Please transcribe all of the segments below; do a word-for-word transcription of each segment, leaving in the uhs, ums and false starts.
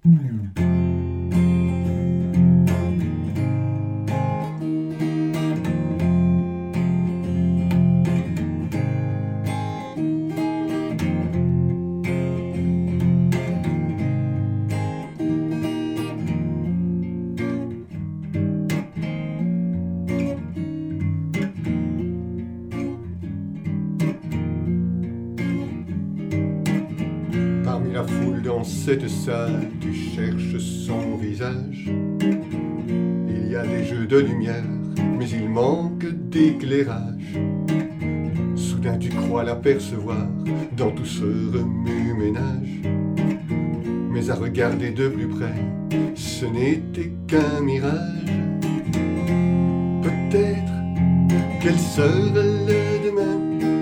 Parmi la foule dans cette salle, tu cherches son visage. Il y a des jeux de lumière, mais il manque d'éclairage. Soudain tu crois l'apercevoir dans tout ce remue-ménage. Mais à regarder de plus près, ce n'était qu'un mirage. Peut-être quel sera le demain.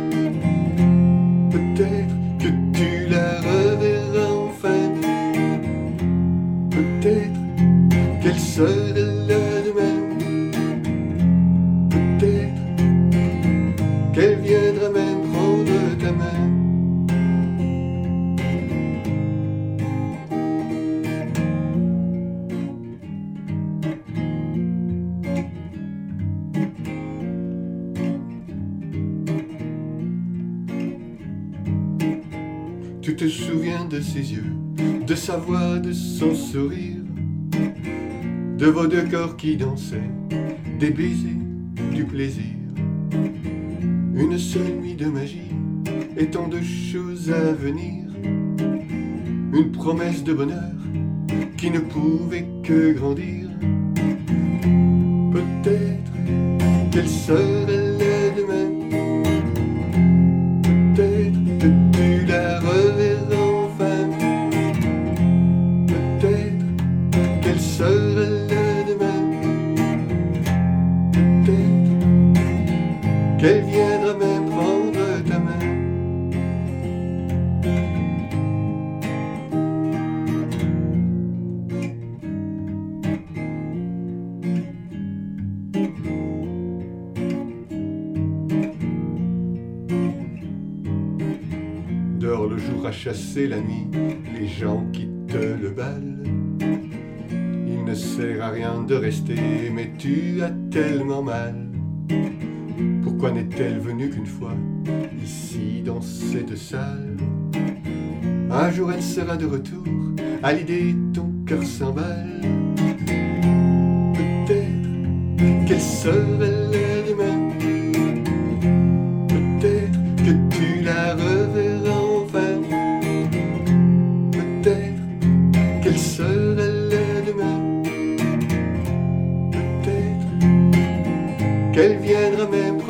Peut-être que tu la reverras enfin. Peut-être quel sera le demain. Peut-être qu'elle viendra même prendre ta main. Tu te souviens de ses yeux, de sa voix, de son sourire, de vos deux corps qui dansaient, des baisers, du plaisir. Une seule nuit de magie et tant de choses à venir. Une promesse de bonheur qui ne pouvait que grandir. Peut-être qu'elle sera le demain. Peut-être que tu la reverras enfin. Peut-être qu'elle sera le demain. Peut-être qu'elle viendra même prendre ta main. Dehors le jour a chassé la nuit, les gens quittent le bal. Il ne sert à rien de rester, mais tu as tellement mal. Pourquoi n'est-elle venue qu'une fois, ici dans cette salle? Un jour elle sera de retour, à l'idée ton cœur s'emballe. Peut-être qu'elle sera le demain. Peut-être que tu la reverras enfin. Peut-être qu'elle sera le demain. Peut-être qu'elle viendra même